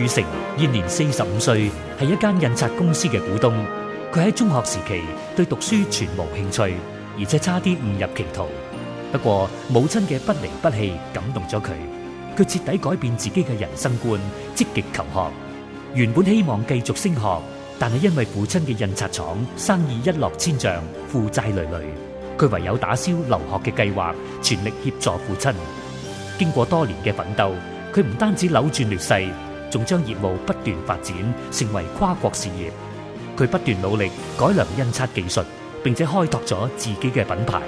宇成現年45歲，係一間印刷公司嘅股東。佢喺中學時期對讀書全無興趣，而且差啲誤入歧途。不過母親嘅不離不棄感動咗佢，佢徹底改變自己嘅人生觀，積極求學。原本希望繼續升學，但係因為父親嘅印刷廠生意一落千丈，負債累累，佢唯有打消留學嘅計劃，全力協助父親。經過多年嘅奮鬥，佢唔單止扭轉劣勢，仲將業務不斷發展，成為跨國事業。佢不斷努力改良印刷技術，並且開拓咗自己嘅品牌。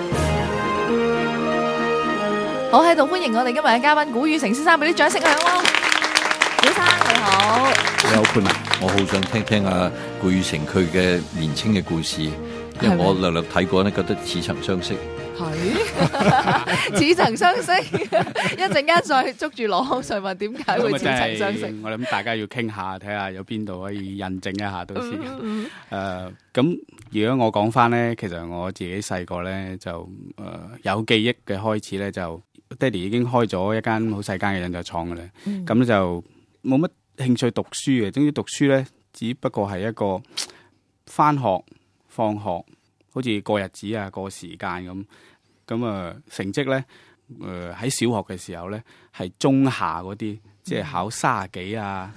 好，喺度歡迎我哋今日嘅嘉賓古宇成先生，俾啲掌聲響咯。古生你好， 你好潘啊！我好想聽聽阿古宇成佢嘅年青嘅故事，因為我略略睇過咧，覺得似曾相識。 係似曾相識，一陣間再捉住羅康瑞問點解會似曾相識。 我諗大家要傾下，睇下有邊度可以印證一下到時。咁如果我講翻咧，其實我自己細個咧就有記憶嘅開始咧，就爹哋已經開咗一間好細間嘅印刷廠嘅咧。咁咧就冇乜興趣讀書嘅，總之讀書咧，只不過係一個翻學放學，好似過日子啊，過時間咁。咁啊，成績咧，喺小學嘅時候咧，係中下嗰啲，即係考30幾啊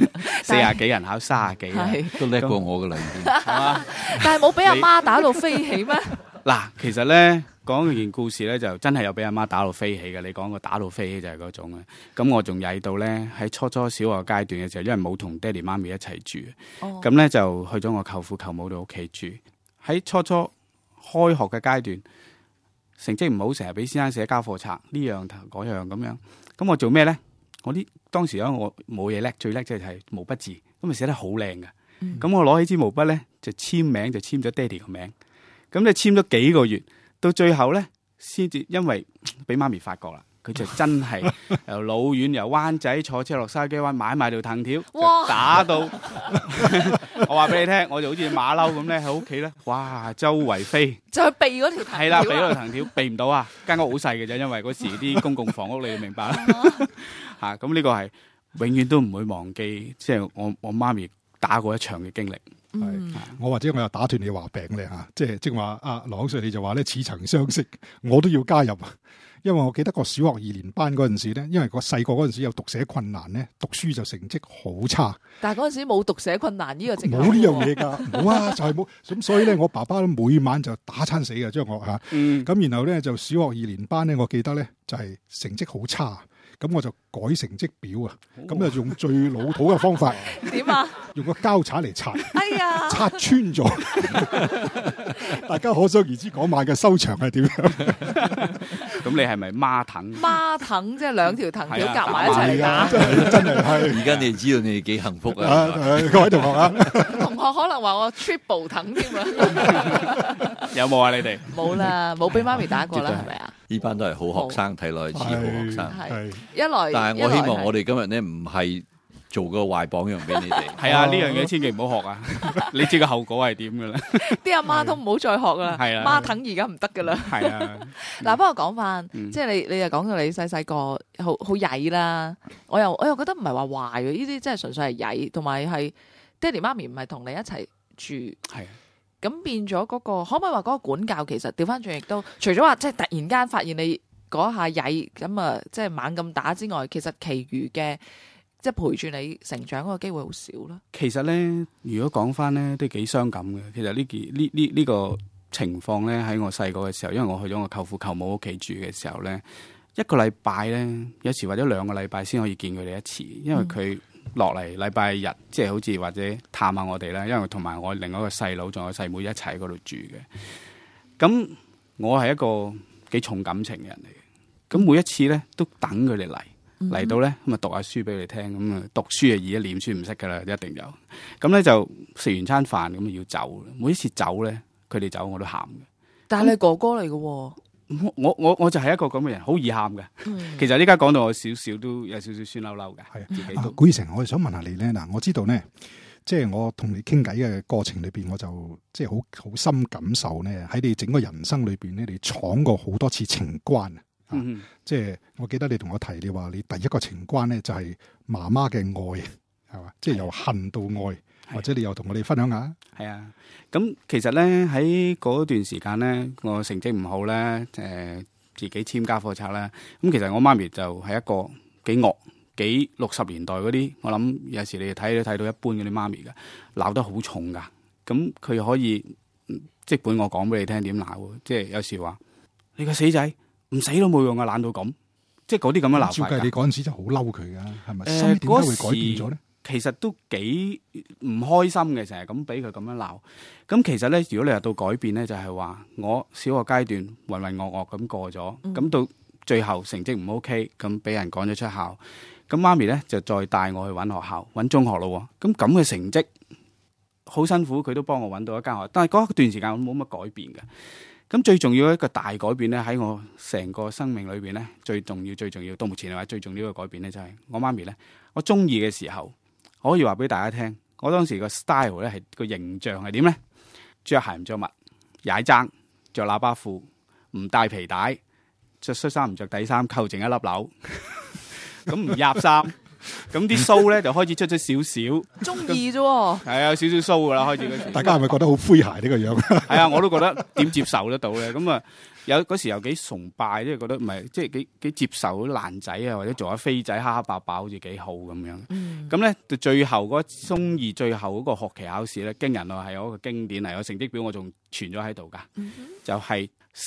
，40幾人考30幾啊， 都叻過我噶啦，已經係嘛？ 但係冇俾阿媽打到飛起咩？ 嗱，其實咧講件故事咧，就真係有俾阿媽打到飛起嘅。你講個打到飛起就係嗰種啊。咁我仲曳到咧，喺初小學階段嘅時候，因為冇同爹哋媽咪一齊住，咁咧就去咗我舅父舅母度屋企住。喺初開學嘅階段，成績唔好，成日俾先生寫交課冊，呢樣嗰樣咁樣。咁我做咩咧？當時我冇嘢叻，最叻即係毛筆字，咁咪寫得好靚嘅。咁我攞起支毛筆咧，就簽名，就簽咗爹哋個名。咁你簽咗幾個月，到最後咧，先至因為俾媽咪發覺啦，佢就真係由老遠由灣仔坐車落筲箕灣買埋條藤條，打到我話俾你聽，我就好似馬騮咁咧喺屋企咧，哇，周圍飛， 就去避嗰條藤條。 係啦，避嗰條藤條，避唔到啊！間屋好細嘅啫，因為嗰時啲公共房屋你要明白啦。嚇，咁呢個係永遠都唔會忘記，即係我媽咪打過一場嘅經歷。 我或者我又打斷你話餅咧嚇，即係話阿羅生你就話咧似曾相識，我都要加入啊！因為我記得個小學2年班嗰陣時咧，因為個細個嗰陣時有讀寫困難咧，讀書就成績好差。 但係嗰陣時冇讀寫困難呢個證， 冇呢樣嘢㗎，冇啊，就係冇。咁所以咧，我爸爸每晚就打餐死嘅將我嚇。咁然後咧就小學2年班咧，我記得咧就係成績好差。咁我就改成績表啊！咁就用最老土嘅方法， 點啊？ 用個膠擦嚟擦， 哎呀， 擦穿咗。大家可想而知嗰晚嘅收場係點樣？ 咁你係咪孖藤？ 孖藤即係兩條藤條夾埋一齊打， 真係。 而家你知道你哋幾幸福啊！ 各位同學啊， 同學可能話我 triple 藤添啊！ 有冇啊？你哋冇啦，冇俾媽咪打過啦，係咪啊？ 呢班都係好學生，睇落去似好學生。 係一來， 但係我希望我哋今日咧唔係做個壞榜樣俾你哋。 係啊，呢樣嘢千祈唔好學啊！你知個後果係點噶啦？ 啲阿媽都唔好再學啦。係啊，孖藤而家唔得噶啦。係啊。嗱，不過講翻，即係你又講到你細細個好曳啦。我又覺得唔係話壞嘅，呢啲真係純粹係曳，同埋係爹哋媽咪唔係同你一齊住。係。咁變咗嗰個，可唔可以話嗰個管教其實調翻轉亦都，除咗話即係突然間發現你嗰下曳咁啊，即係猛咁打之外，其實其餘嘅即係陪住你成長嗰個機會好少啦。 其實咧，如果講翻咧，都幾傷感嘅。其實呢個情況咧，喺我細個嘅時候，因為我去咗我舅父舅母屋企住嘅時候咧，一個禮拜咧，有時或者2個禮拜先可以見佢哋一次，因為佢落嚟禮拜日，即係好似或者探下我哋啦，因為同埋我另外一個細佬仲有細妹一齊喺嗰度住嘅。咁我係一個幾重感情嘅人嚟嘅，咁每一次咧都等佢哋嚟到咧，咁啊讀下書俾佢哋聽，咁啊讀書啊易，念書唔識噶啦，一定有。咁咧就食完餐飯咁要走，每一次走咧，佢哋走我都喊嘅。 但係你哥哥嚟嘅喎。 我就係一個咁嘅人，好易喊嘅。其實呢家講到我少少都有少少酸溜溜嘅。係自己都。 古宇成，我哋想問下你咧，嗱，我知道咧，即係我同你傾偈嘅過程裏邊，我就即係好深感受咧，喺你整個人生裏邊咧，你闖過好多次情關即係我記得你同我提，你話你第一個情關咧就係媽媽嘅愛，係嘛？即係由恨到愛，或者你又同我哋分享下。 係啊，咁其實咧喺嗰段時間咧，我成績唔好咧，自己簽家課冊啦。咁其實我媽咪就係一個幾惡、幾60年代嗰啲，我諗有時你哋睇都睇到一般嗰啲媽咪嘅，鬧得好重噶。咁佢可以即本我講俾你聽點鬧，即係有時話你個死仔唔死都冇用啊，懶到咁，即係嗰啲咁嘅鬧法。照計你嗰陣時就好嬲佢噶，係咪？心點解會改變咗咧？ 其實都幾唔開心嘅，成日咁俾佢咁樣鬧。咁其實咧，如果你話到改變咧，就係話我小學階段渾渾噩噩咁過咗，咁到最後成績唔 OK，咁俾人趕咗出校。咁媽咪咧就再帶我去揾學校，揾中學咯。咁嘅成績好辛苦，佢都幫我揾到一間學校。但係嗰段時間我冇乜改變嘅。咁最重要一個大改變咧，喺我成個生命裏邊咧，最重要到目前嚟話最重要嘅改變咧，就係我媽咪咧，我中意嘅時候。我可以話俾大家聽，我當時個 style 咧係個形象係點咧？着鞋唔着襪，踩踭，着喇叭褲，唔帶皮帶，着恤衫唔着底衫，扣剩一粒紐，咁唔入衫，咁啲鬚咧就開始出咗少少。 中意啫喎， 係啊，少少鬚噶啦，開始嗰時。 大家係咪覺得好詼諧呢個樣？ 係啊，我都覺得點接受得到咧？咁啊，嗰時又幾崇拜，即係覺得唔係，即係幾接受啲爛仔啊，或者做下飛仔，蝦蝦爆爆好似幾好咁樣。咁咧到最後嗰中二最後嗰個學期考試咧，驚人啊，係有一個經典嚟，個成績表我仲存咗喺度噶，就係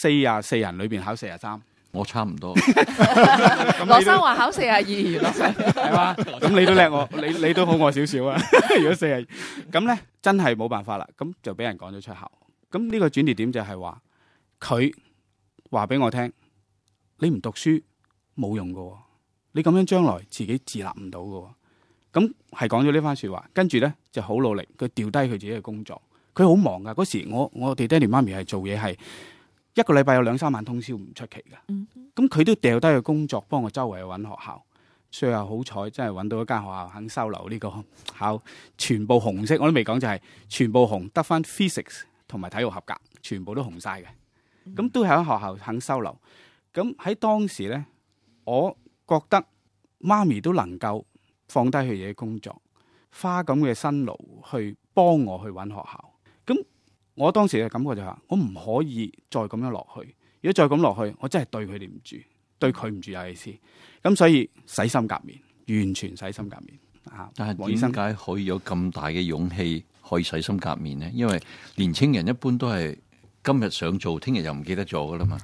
44人裏邊考43。 我差唔多。 羅生話考42，原來係嘛？咁你都叻我，你都好我少少啊。如果40，咁咧真係冇辦法啦。咁就俾人趕咗出校。咁呢個轉捩點就係話，佢話俾我聽，你唔讀書冇用噶，你咁樣將來自己自立唔到噶。咁係講咗呢番說話，跟住咧就好努力，佢掉低佢自己嘅工作。佢好忙噶，嗰時我哋爹哋媽咪係做嘢係。一個禮拜有2-3晚通宵唔出奇噶，咁佢都掉低個工作幫我周圍去揾學校，最後好彩真係揾到一間學校肯收留呢個考全部紅色，我都未講就係全部紅，得翻 physics 同埋體育合格，全部都紅晒嘅，咁都係喺學校肯收留。咁喺當時呢，我覺得媽咪都能夠放低佢自己工作，花咁嘅辛勞去幫我去揾學校，咁。我當時嘅感覺就係，我唔可以再咁樣落去。如果再咁落去，我真係對佢哋唔住，對佢唔住尤其是。咁所以洗心革面，完全洗心革面。 但係點解可以有咁大嘅勇氣可以洗心革面呢？因為年青人一般都係今日想做，聽日又唔記得咗噶啦嘛。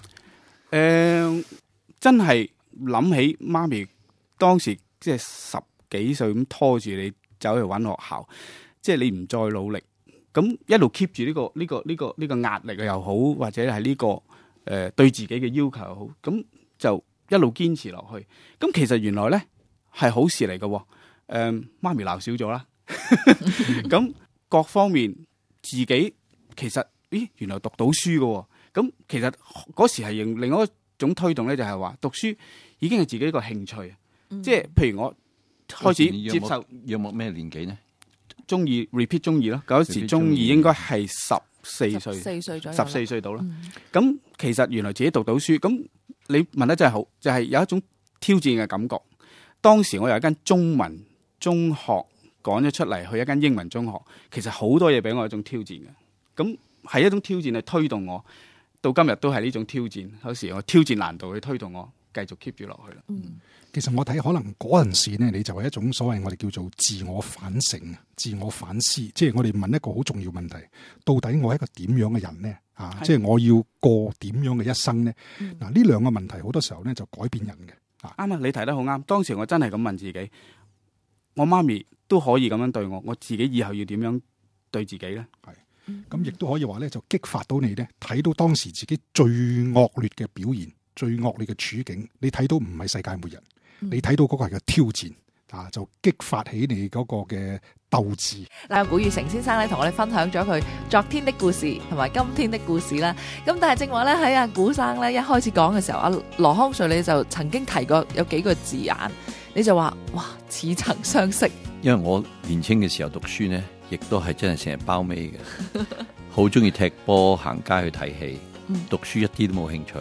真係諗起媽咪當時即係10幾歲咁拖住你走去揾學校，即係你唔再努力。咁一路 keep 住呢個壓力又好，或者係呢個對自己嘅要求又好，咁就一路堅持落去。咁其實原來咧係好事嚟嘅。媽咪鬧少咗啦，咁各方面自己其實原來讀到書嘅。咁其實嗰時係另外一種推動咧，就係話讀書已經係自己一個興趣。即係譬如我開始接受， 有冇咩年紀呢？ 中二 repeat 中二咯，嗰時中二應該係14歲 ，14歲左右 ，14歲到啦。咁其實原來自己讀到書，咁你問得真係好，就係有一種挑戰嘅感覺。當時我由一間中文中學趕咗出嚟，去一間英文中學，其實好多嘢俾我一種挑戰嘅。咁係一種挑戰去推動我，到今日都係呢種挑戰。有時我挑戰難度去推動我繼續 keep 住落去啦。 其實我睇可能嗰陣時呢，你就係一種所謂我哋叫做自我反省、自我反思，即係我哋問一個好重要問題：到底我係一個點樣嘅人呢？即係我要過點樣嘅一生呢？嗱，呢兩個問題好多時候呢就改變人嘅。 啱啊，你提得好啱。當時我真係咁問自己，我媽咪都可以咁樣對我，我自己以後要點樣對自己呢？ 係，咁亦都可以話呢，就激發到你呢，睇到當時自己最惡劣嘅表現、最惡劣嘅處境，你睇到唔係世界末日。你睇到嗰個係個挑戰就激發起你嗰個嘅鬥志。 嗱，古宇成先生咧同我哋分享咗佢昨天的故事同埋今天的故事啦。咁但係正話咧喺阿古生咧一開始講嘅時候，阿羅康瑞你就曾經提過有幾個字眼，你就話哇似曾相識。 因為我年輕嘅時候讀書呢，亦都係真係成日包尾嘅，好中意踢波、行街去睇戲，讀書一啲都冇興趣。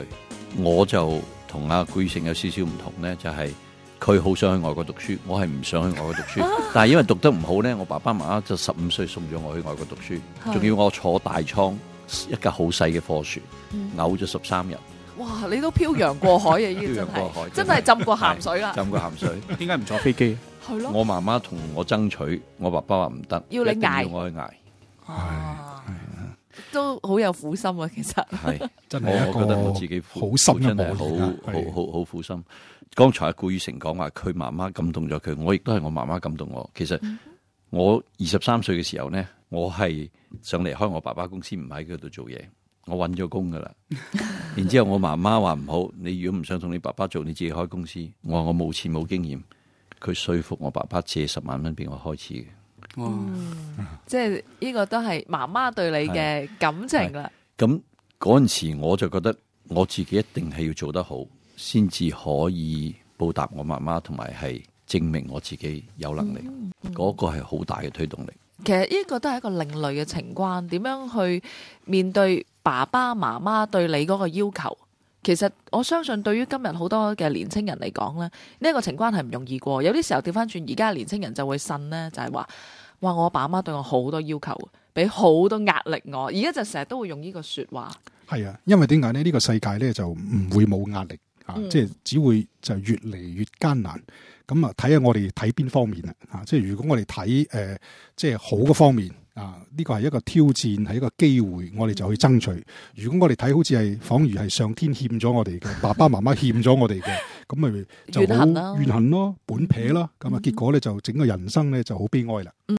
我就同阿顧宇成有少少唔同咧，就係佢好想去外國讀書，我係唔想去外國讀書。但係因為讀得唔好咧，我爸爸媽媽就15歲送咗我去外國讀書，仲要我坐大倉一架好細嘅貨船，嘔咗13日。 哇！你都漂洋過海嘅，呢個真係浸過鹹水啦。 浸過鹹水， 點解唔坐飛機？ 係咯。 我媽媽同我爭取，我爸爸話唔得， 要你捱， 要我去捱。 都好有苦心啊！其實係真係我覺得我自己好深嘅真係好苦心。剛才阿顧宇成講話佢媽媽感動咗佢，我亦都係我媽媽感動我。其實我23歲嘅時候咧，我係想離開我爸爸公司，唔喺佢度做嘢。我揾咗工噶啦，然之後我媽媽話唔好，你如果唔想同你爸爸做，你自己開公司。我話我冇錢冇經驗，佢說服我爸爸借10萬蚊俾我開始嘅。 即係呢個都係媽媽對你嘅感情啦。 咁嗰陣時我就覺得我自己一定係要做得好，先至可以報答我媽媽，同埋係證明我自己有能力。嗰個係好大嘅推動力。 其實呢個都係一個另類嘅情關，點樣去面對爸爸媽媽對你嗰個要求？其實我相信對於今日好多嘅年青人嚟講咧，呢一個情關係唔容易過。有啲時候調翻轉，而家年青人就會呻咧，就係話：哇！我爸媽對我好多要求，俾好多壓力我。而家就成日都會用呢個説話。係啊，因為點解呢？呢個世界咧就唔會冇壓力啊，即係只會就越嚟越艱難。咁啊，睇下我哋睇邊方面啦嚇，即係如果我哋睇即係好嘅方面啊，呢個係一個挑戰，係一個機會，我哋就去爭取。如果我哋睇好似係仿如係上天欠咗我哋嘅，爸爸媽媽欠咗我哋嘅，咁咪就好怨恨咯，本撇咯，咁啊結果咧就整個人生咧就好悲哀啦。